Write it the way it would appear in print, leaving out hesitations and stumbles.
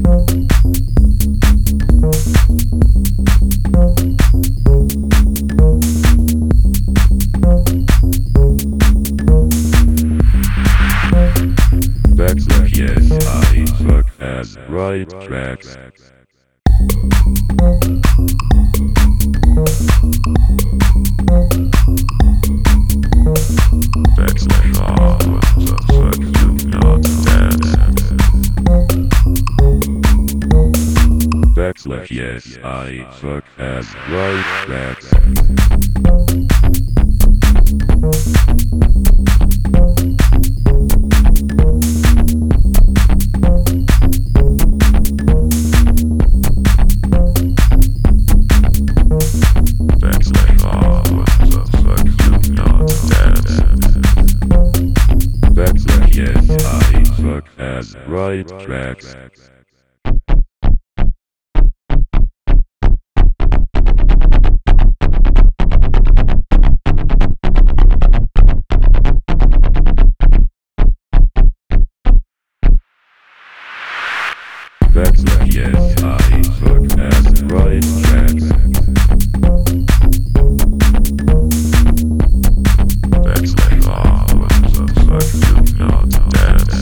Backslash yes, I fuck as right tracks. Backslash what the fuck do not dance. Backslash yes, I fuck as right tracks. Yes, I fuck as right tracks. Backslash yes, I fuck as right tracks. Backslash what the fuck do not dance.